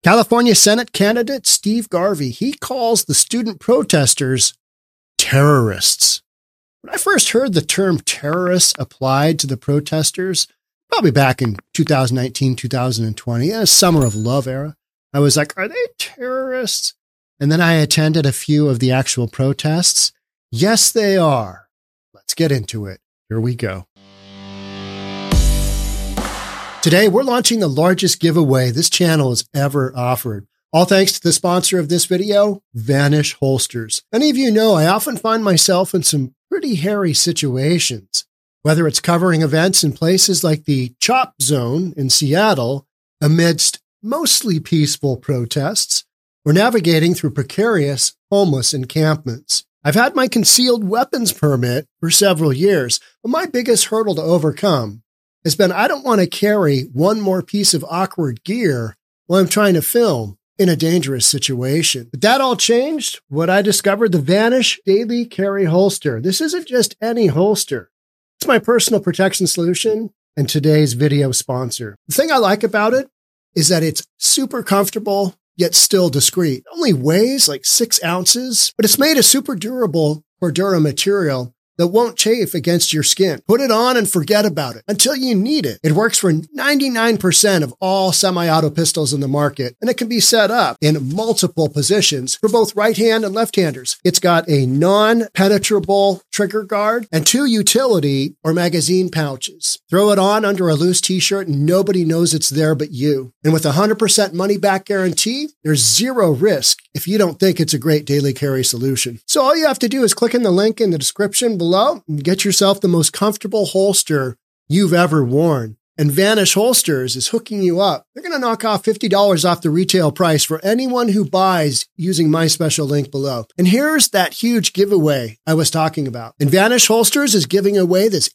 California Senate candidate Steve Garvey, he calls the student protesters terrorists. When I first heard the term terrorists applied to the protesters, probably back in 2019, 2020, in a summer of love era, I was like, are they terrorists? And then I attended a few of the actual protests. Yes, they are. Let's get into it. Here we go. Today, we're launching the largest giveaway this channel has ever offered. All thanks to the sponsor of this video, Vanish Holsters. Many of you know I often find myself in some pretty hairy situations, whether it's covering events in places like the Chop Zone in Seattle amidst mostly peaceful protests, or navigating through precarious homeless encampments. I've had my concealed weapons permit for several years, but my biggest hurdle to overcome has been I don't want to carry one more piece of awkward gear while I'm trying to film in a dangerous situation. But that all changed when I discovered the Vanish Daily Carry Holster. This isn't just any holster. It's my personal protection solution and today's video sponsor. The thing I like about it is that it's super comfortable, yet still discreet. It only weighs like 6 ounces, but it's made of super durable Cordura material that won't chafe against your skin. Put it on and forget about it until you need it. It works for 99% of all semi-auto pistols in the market, and it can be set up in multiple positions for both right-hand and left-handers. It's got a non-penetrable trigger guard and 2 utility or magazine pouches. Throw it on under a loose t-shirt and nobody knows it's there but you. And with a 100% money-back guarantee, there's zero risk if you don't think it's a great daily carry solution. So all you have to do is click in the link in the description below and get yourself the most comfortable holster you've ever worn. And Vanish Holsters is hooking you up. They're going to knock off $50 off the retail price for anyone who buys using my special link below. And here's that huge giveaway I was talking about. And Vanish Holsters is giving away this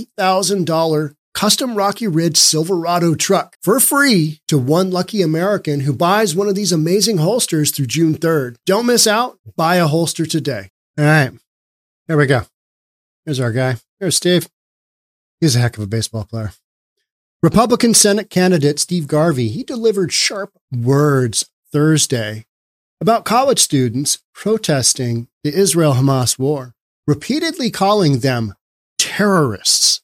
$80,000 custom Rocky Ridge Silverado truck for free to one lucky American who buys one of these amazing holsters through June 3rd. Don't miss out. Buy a holster today. All right. Here we go. Here's our guy. Here's Steve. He's a heck of a baseball player. Republican Senate candidate Steve Garvey, he delivered sharp words Thursday about college students protesting the Israel-Hamas war, repeatedly calling them terrorists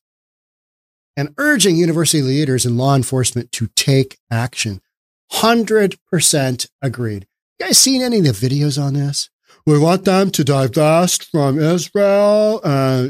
and urging university leaders and law enforcement to take action. 100% agreed. You guys seen any of the videos on this? We want them to divest from Israel.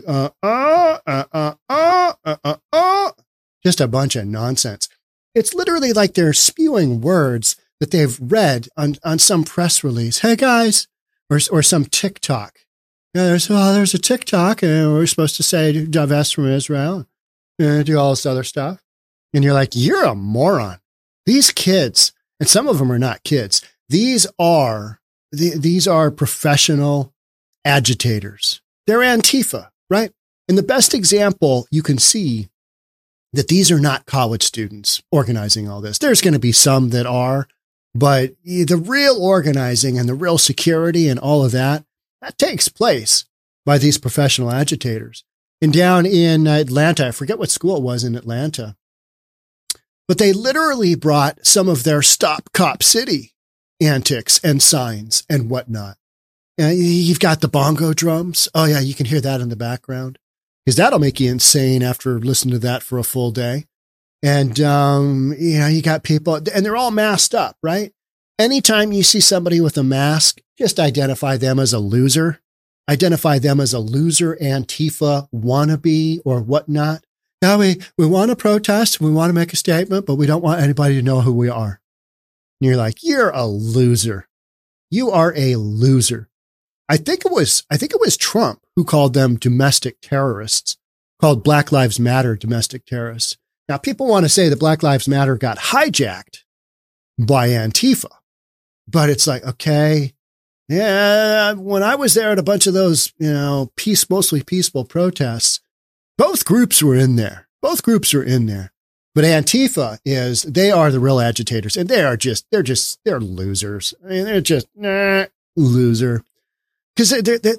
Just a bunch of nonsense. It's literally like they're spewing words that they've read on some press release. Hey guys, or some TikTok. Yeah, there's a TikTok, and we're supposed to say divest from Israel, and do all this other stuff. And you're like, you're a moron. These kids, and some of them are not kids. These are professional agitators. They're Antifa, right? And the best example you can see that these are not college students organizing all this. There's going to be some that are, but the real organizing and the real security and all of that takes place by these professional agitators. And down in Atlanta, I forget what school it was in Atlanta, but they literally brought some of their Stop Cop City antics and signs and whatnot. You've got the bongo drums. Oh yeah, you can hear that in the background because that'll make you insane after listening to that for a full day. And, you got people and they're all masked up, right? Anytime you see somebody with a mask, just identify them as a loser. Identify them as a loser, Antifa wannabe or whatnot. Now we want to protest. We want to make a statement, but we don't want anybody to know who we are. And you're like, you're a loser. You are a loser. I think it was Trump who called them domestic terrorists, called Black Lives Matter domestic terrorists. Now, people want to say that Black Lives Matter got hijacked by Antifa, but it's like, okay, yeah, when I was there at a bunch of those, mostly peaceful protests, both groups were in there. Both groups are in there. But Antifa they are the real agitators, and they're losers. I mean, they're just loser. Because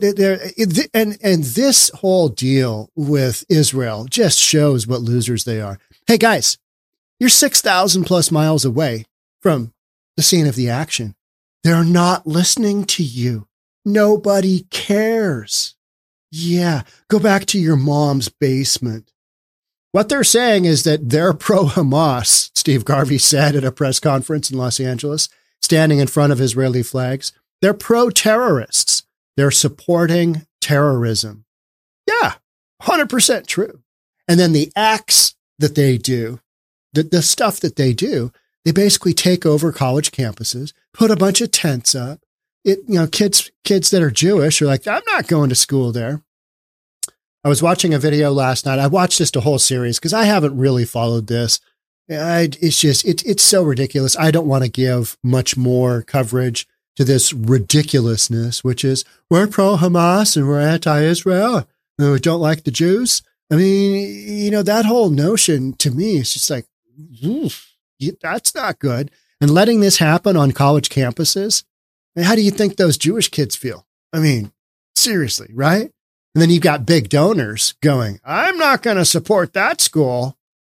and this whole deal with Israel just shows what losers they are. Hey guys, you're 6,000 plus miles away from the scene of the action. They're not listening to you. Nobody cares. Yeah, go back to your mom's basement. What they're saying is that they're pro-Hamas, Steve Garvey said at a press conference in Los Angeles, standing in front of Israeli flags. They're pro-terrorists. They're supporting terrorism. Yeah, 100% true. And then the acts that they do, the stuff that they do, they basically take over college campuses, put a bunch of tents up. Kids that are Jewish are like, I'm not going to school there. I was watching a video last night. I watched just a whole series because I haven't really followed this. It's so ridiculous. I don't want to give much more coverage to this ridiculousness, which is we're pro-Hamas and we're anti-Israel and we don't like the Jews. I mean, that whole notion to me is just like, that's not good. And letting this happen on college campuses, how do you think those Jewish kids feel? I mean, seriously, right? And then you've got big donors going, I'm not going to support that school.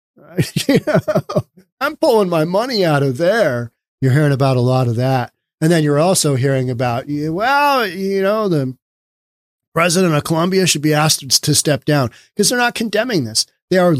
I'm pulling my money out of there. You're hearing about a lot of that. And then you're also hearing about, the president of Colombia should be asked to step down because they're not condemning this. They are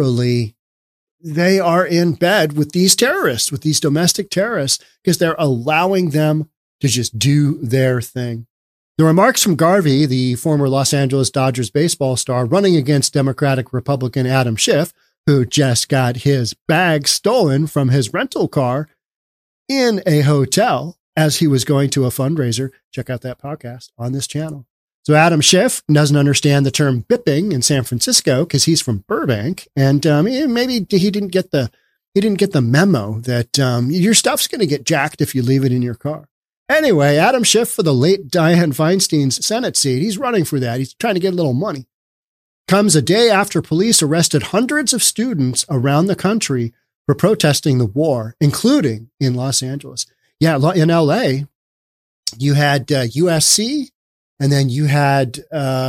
in bed with these terrorists, with these domestic terrorists, because they're allowing them to just do their thing. The remarks from Garvey, the former Los Angeles Dodgers baseball star, running against Democratic Republican Adam Schiff, who just got his bag stolen from his rental car in a hotel as he was going to a fundraiser. Check out that podcast on this channel. So Adam Schiff doesn't understand the term bipping in San Francisco because he's from Burbank, and maybe he didn't get the memo that your stuff's going to get jacked if you leave it in your car. Anyway, Adam Schiff for the late Dianne Feinstein's Senate seat. He's running for that. He's trying to get a little money. Comes a day after police arrested hundreds of students around the country for protesting the war, including in Los Angeles. Yeah, in LA, you had USC and then you had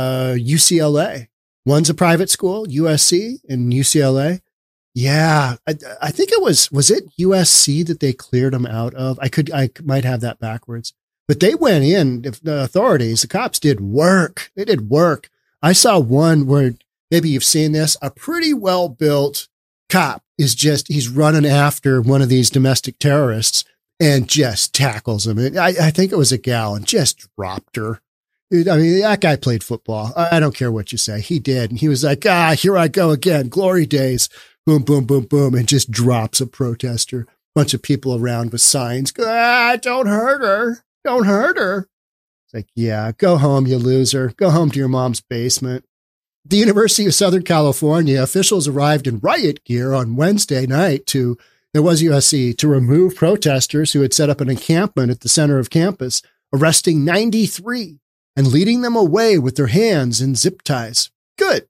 UCLA. One's a private school, USC and UCLA. Yeah, I think it was it USC that they cleared them out of? I might have that backwards, but they went in, the authorities, the cops did work. They did work. I saw one where maybe you've seen this, a pretty well-built cop he's running after one of these domestic terrorists and just tackles him. I think it was a gal and just dropped her. I mean, that guy played football. I don't care what you say. He did. And he was like, here I go again. Glory days. Boom, boom, boom, boom, and just drops a protester. Bunch of people around with signs. Don't hurt her. Don't hurt her. It's like, yeah, go home, you loser. Go home to your mom's basement. The University of Southern California officials arrived in riot gear on Wednesday night it was USC, to remove protesters who had set up an encampment at the center of campus, arresting 93 and leading them away with their hands in zip ties. Good.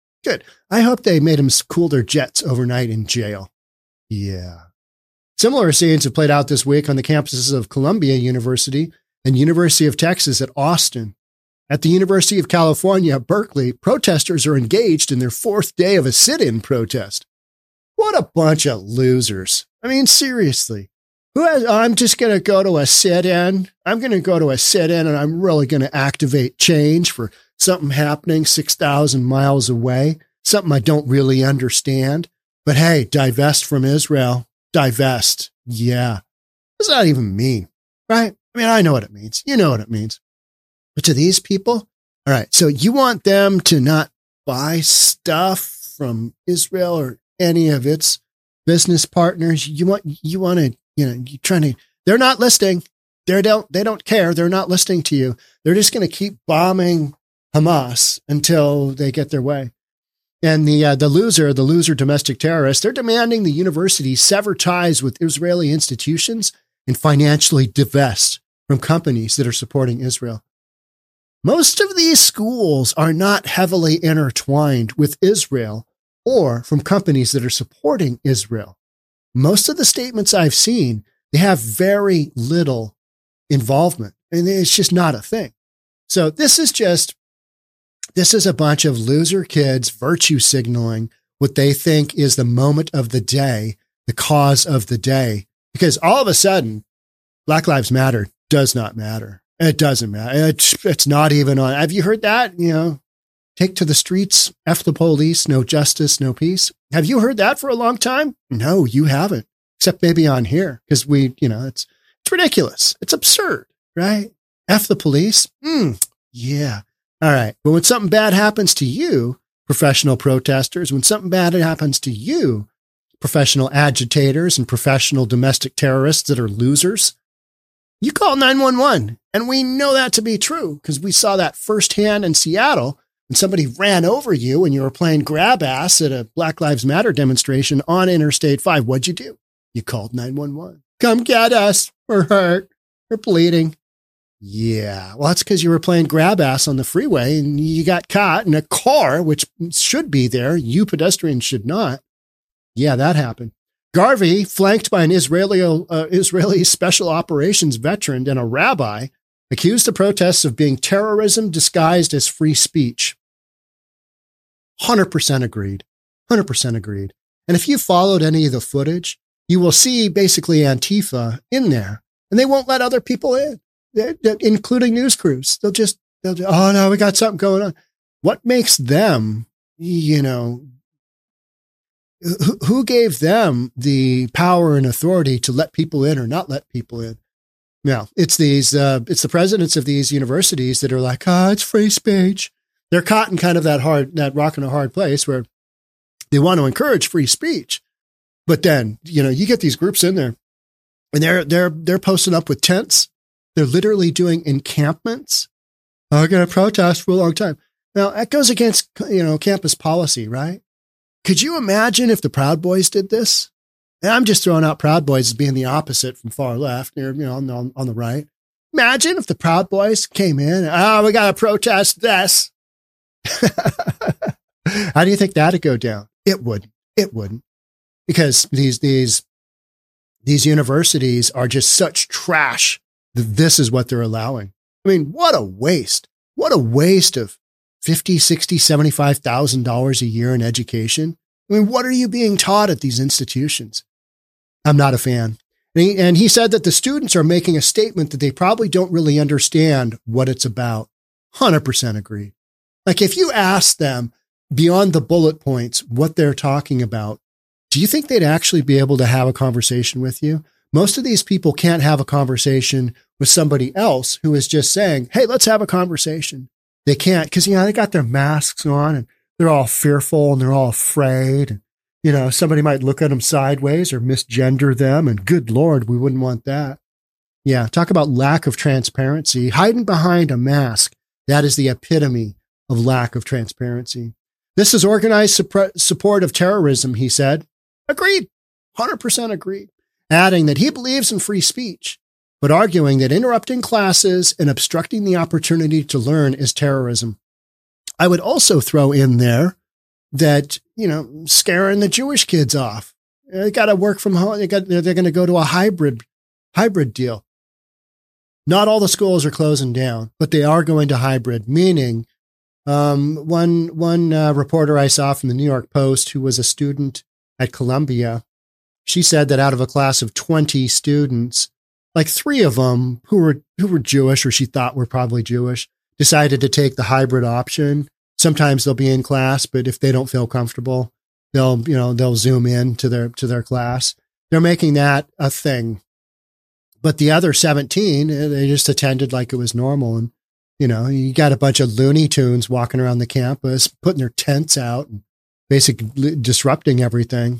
I hope they made them cool their jets overnight in jail. Yeah. Similar scenes have played out this week on the campuses of Columbia University and University of Texas at Austin. At the University of California at Berkeley, protesters are engaged in their fourth day of a sit-in protest. What a bunch of losers. I mean, seriously. I'm just going to go to a sit-in. I'm going to go to a sit-in and I'm really going to activate change for something happening 6,000 miles away, something I don't really understand. But hey, divest from Israel. Divest. Yeah. What does that even mean? Right? I mean, I know what it means. You know what it means. But to these people, all right, so you want them to not buy stuff from Israel or any of its business partners. You want to, you're trying to, they're not listening. They don't care. They're not listening to you. They're just going to keep bombing Hamas until they get their way. And the loser domestic terrorists, they're demanding the university sever ties with Israeli institutions and financially divest from companies that are supporting Israel. Most of these schools are not heavily intertwined with Israel or from companies that are supporting Israel. Most of the statements I've seen, they have very little involvement, and it's just not a thing. So this is a bunch of loser kids virtue signaling what they think is the moment of the day, the cause of the day, because all of a sudden Black Lives Matter does not matter. It doesn't matter. It's not even on. Have you heard that? Take to the streets, F the police, no justice, no peace. Have you heard that for a long time? No, you haven't, except maybe on here, because it's ridiculous. It's absurd, right? F the police. Yeah. All right. But when something bad happens to you, professional protesters, when something bad happens to you, professional agitators and professional domestic terrorists that are losers, you call 911. And we know that to be true because we saw that firsthand in Seattle when somebody ran over you and you were playing grab ass at a Black Lives Matter demonstration on Interstate 5. What'd you do? You called 911. Come get us. We're hurt. We're bleeding. Yeah. Well, that's because you were playing grab ass on the freeway and you got caught in a car, which should be there. You pedestrians should not. Yeah, that happened. Garvey, flanked by an Israeli special operations veteran and a rabbi, accused the protests of being terrorism disguised as free speech. 100% agreed. 100% agreed. And if you followed any of the footage, you will see basically Antifa in there, and they won't let other people in, including news crews. They'll just, oh no, we got something going on. What makes them, who gave them the power and authority to let people in or not let people in? No, it's it's the presidents of these universities that are like, it's free speech. They're caught in kind of that rock and a hard place where they want to encourage free speech. But then, you get these groups in there and they're posting up with tents. They're literally doing encampments. I'm going to protest for a long time. Now that goes against, campus policy, right? Could you imagine if the Proud Boys did this? And I'm just throwing out Proud Boys as being the opposite from far left, on the right. Imagine if the Proud Boys came in. We got to protest this. How do you think that'd go down? It wouldn't. Because these universities are just such trash that this is what they're allowing. I mean, what a waste. What a waste of $50,000, $60,000, $75,000 a year in education. I mean, what are you being taught at these institutions? I'm not a fan. And he said that the students are making a statement that they probably don't really understand what it's about. 100% agree. Like if you ask them beyond the bullet points what they're talking about, do you think they'd actually be able to have a conversation with you? Most of these people can't have a conversation with somebody else who is just saying, hey, let's have a conversation. They can't because, they got their masks on and they're all fearful and they're all afraid. And, somebody might look at them sideways or misgender them. And good Lord, we wouldn't want that. Yeah. Talk about lack of transparency. Hiding behind a mask. That is the epitome of lack of transparency. This is organized support of terrorism, he said. Agreed. 100% agreed. Adding that he believes in free speech, but arguing that interrupting classes and obstructing the opportunity to learn is terrorism. I would also throw in there that, scaring the Jewish kids off. They got to work from home. They're going to go to a hybrid deal. Not all the schools are closing down, but they are going to hybrid, meaning one reporter I saw from the New York Post who was a student at Columbia, she said that out of a class of 20 students, like 3 of them who were Jewish or she thought were probably Jewish, decided to take the hybrid option. Sometimes they'll be in class, but if they don't feel comfortable, they'll zoom in to their class. They're making that a thing. But the other 17, they just attended like it was normal. And, you got a bunch of Looney Tunes walking around the campus, putting their tents out and basically disrupting everything.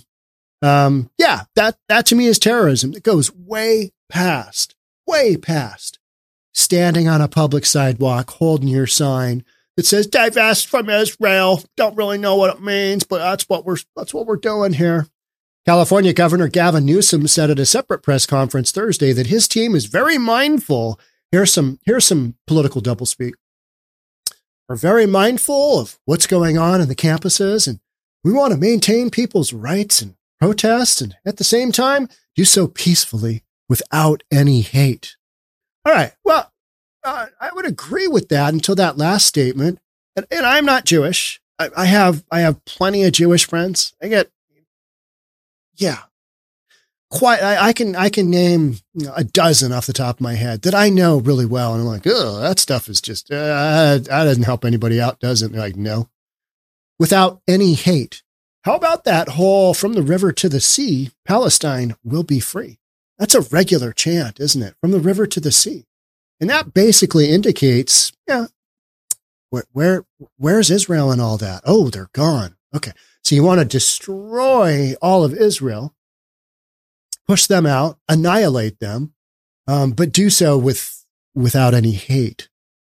That to me is terrorism. It goes way past standing on a public sidewalk, holding your sign that says divest from Israel. Don't really know what it means, but that's what we're doing here. California Governor Gavin Newsom said at a separate press conference Thursday that his team is very mindful. Here's some political doublespeak. We're very mindful of what's going on in the campuses, and we want to maintain people's rights and protest, and at the same time, do so peacefully without any hate. All right. Well, I would agree with that until that last statement. And I'm not Jewish. I have plenty of Jewish friends. I can name a dozen off the top of my head that I know really well. And I'm like, oh, that stuff is just, that doesn't help anybody out, does it? And they're like, no. Without any hate. How about that whole from the river to the sea, Palestine will be free? That's a regular chant, isn't it? From the river to the sea. And that basically indicates, where's Israel and all that? Oh, they're gone. Okay. So you want to destroy all of Israel, push them out, annihilate them, but do so without any hate.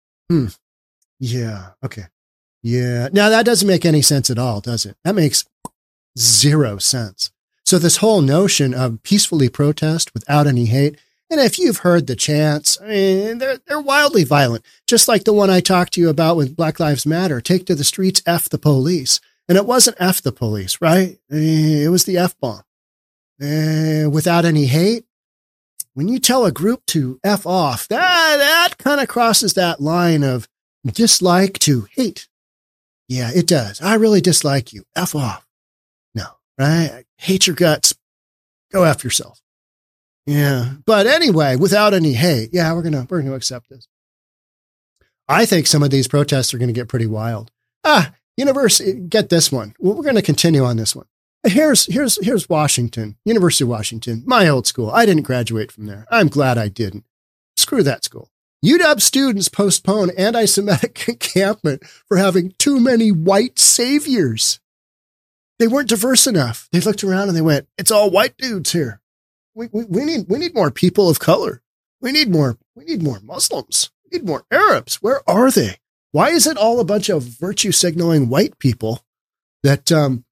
Yeah. Okay. Yeah. Now that doesn't make any sense at all, does it? That makes zero sense. So this whole notion of peacefully protest without any hate, and if you've heard the chants, I mean, they're wildly violent, just like the one I talked to you about with Black Lives Matter. Take to the streets, F the police. And it wasn't F the police, right? It was the F-bomb. Without any hate, when you tell a group to F off, that kind of crosses that line of dislike to hate. Yeah, it does. I really dislike you. F off. No, right? I hate your guts. Go F yourself. Yeah. But anyway, without any hate, yeah, we're going to accept this. I think some of these protests are going to get pretty wild. University, get this one. Well, we're going to continue on this one. Here's Washington, University of Washington, my old school. I didn't graduate from there. I'm glad I didn't. Screw that school. UW students postpone anti-Semitic encampment for having too many white saviors. They weren't diverse enough. They looked around and they went, it's all white dudes here. We need more people of color. We need more Muslims. We need more Arabs. Where are they? Why is it all a bunch of virtue signaling white people that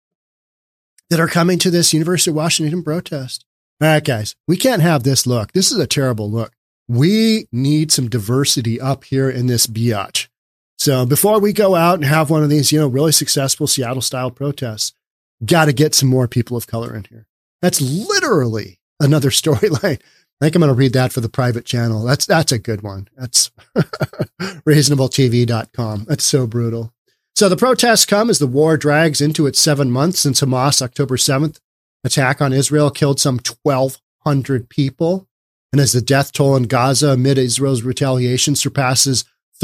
are coming to this University of Washington protest? All right, guys, we can't have this look. This is a terrible look. We need some diversity up here in this biatch. So before we go out and have one of these, really successful Seattle style protests, got to get some more people of color in here. That's literally another storyline. I think I'm going to read that for the private channel. That's a good one. That's reasonabletv.com. That's so brutal. So the protests come as the war drags into its 7 months since Hamas' October 7th attack on Israel killed some 1,200 people. And as the death toll in Gaza amid Israel's retaliation surpasses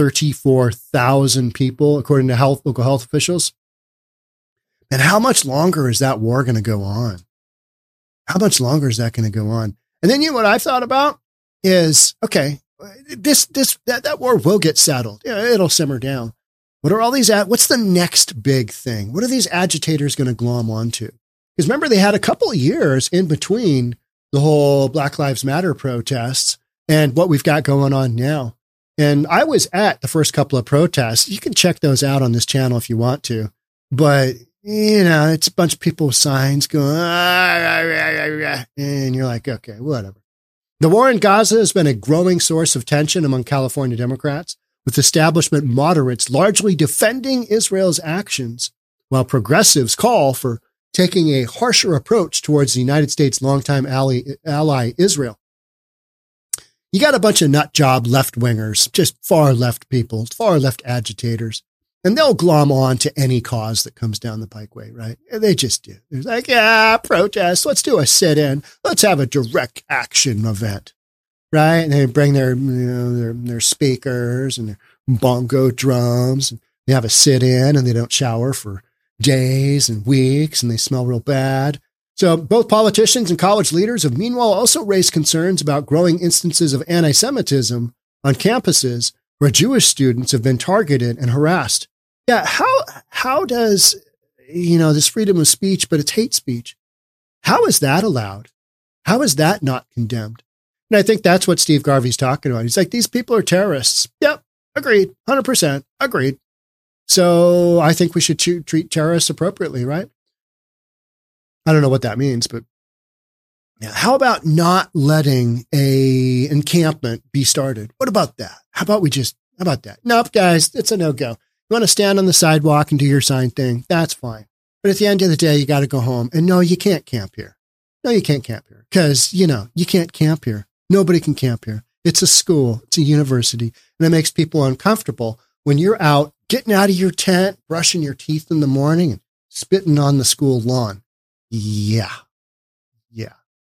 34,000 people, according to local health officials. And how much longer is that war going to go on? How much longer is that going to go on? And then what I've thought about is, okay, that war will get settled. It'll simmer down. What's the next big thing? What are these agitators going to glom onto? Because remember, they had a couple of years in between the whole Black Lives Matter protests and what we've got going on now. And I was at the first couple of protests. You can check those out on this channel if you want to. But, it's a bunch of people with signs going, and you're like, okay, whatever. The war in Gaza has been a growing source of tension among California Democrats, with establishment moderates largely defending Israel's actions, while progressives call for taking a harsher approach towards the United States' longtime ally Israel. You got a bunch of nut job left-wingers, just far left people, far left agitators, and they'll glom on to any cause that comes down the pikeway, right? They just do. They're like, protest. Let's do a sit-in. Let's have a direct action event, right? And they bring their speakers and their bongo drums, and they have a sit-in, and they don't shower for days and weeks, and they smell real bad. So both politicians and college leaders have meanwhile also raised concerns about growing instances of anti-Semitism on campuses where Jewish students have been targeted and harassed. Yeah, how does, this freedom of speech, but it's hate speech, how is that allowed? How is that not condemned? And I think that's what Steve Garvey's talking about. He's like, these people are terrorists. Yep, agreed, 100%, agreed. So I think we should treat terrorists appropriately, right? I don't know what that means, but yeah. How about not letting a encampment be started? What about that? How about that? Nope, guys, it's a no-go. You want to stand on the sidewalk and do your sign thing? That's fine. But at the end of the day, you got to go home. And no, you can't camp here. No, you can't camp here because, you can't camp here. Nobody can camp here. It's a school. It's a university. And it makes people uncomfortable when you're out getting out of your tent, brushing your teeth in the morning and spitting on the school lawn. Yeah.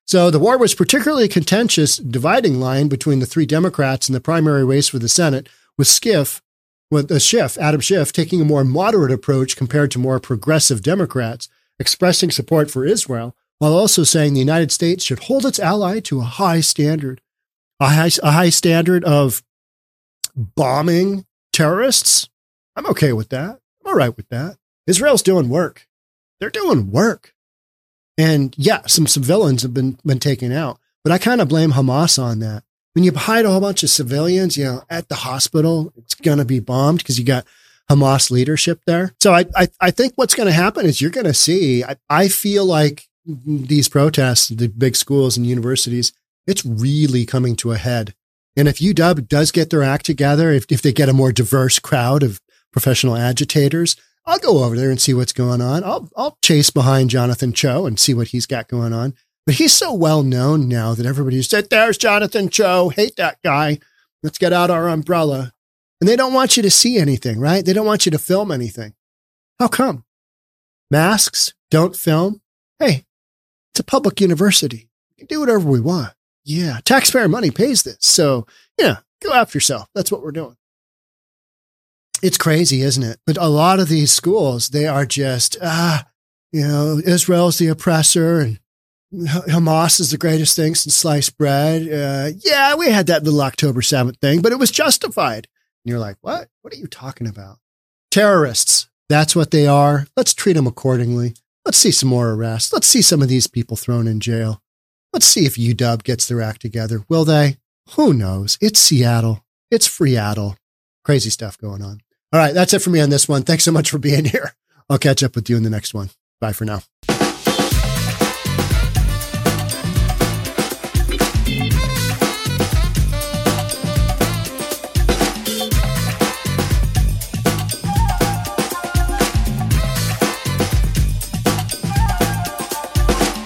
So the war was particularly a contentious dividing line between the three Democrats in the primary race for the Senate, with Adam Schiff, taking a more moderate approach compared to more progressive Democrats, expressing support for Israel, while also saying the United States should hold its ally to a high standard. A high standard of bombing terrorists? I'm okay with that. I'm all right with that. Israel's doing work. They're doing work. And yeah, some civilians have been taken out, but I kind of blame Hamas on that. When you hide a whole bunch of civilians, at the hospital, it's going to be bombed because you got Hamas leadership there. So I think what's going to happen is you're going to see, I feel like these protests, the big schools and universities, it's really coming to a head. And if UW does get their act together, if they get a more diverse crowd of professional agitators, I'll go over there and see what's going on. I'll chase behind Jonathan Cho and see what he's got going on. But he's so well known now that everybody said, there's Jonathan Cho, hate that guy. Let's get out our umbrella. And they don't want you to see anything, right? They don't want you to film anything. How come? Masks, don't film. Hey, it's a public university. We can do whatever we want. Yeah, taxpayer money pays this. So, yeah, go after yourself. That's what we're doing. It's crazy, isn't it? But a lot of these schools, they are just, Israel's the oppressor and Hamas is the greatest thing since sliced bread. Yeah, we had that little October 7th thing, but it was justified. And you're like, what? What are you talking about? Terrorists. That's what they are. Let's treat them accordingly. Let's see some more arrests. Let's see some of these people thrown in jail. Let's see if UW gets their act together. Will they? Who knows? It's Seattle. It's Freatle. Crazy stuff going on. All right, that's it for me on this one. Thanks so much for being here. I'll catch up with you in the next one. Bye for now.